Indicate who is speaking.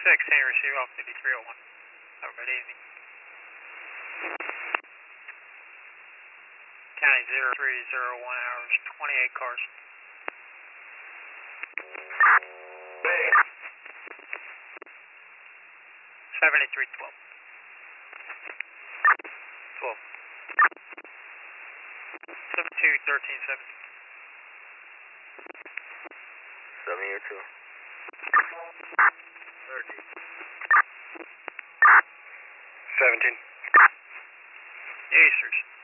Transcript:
Speaker 1: receive off 5301. Have a good evening. County 0301 hours, 28 cars. 7312. 12. 721370.
Speaker 2: 72.
Speaker 1: 13.
Speaker 2: 17.
Speaker 1: Easters.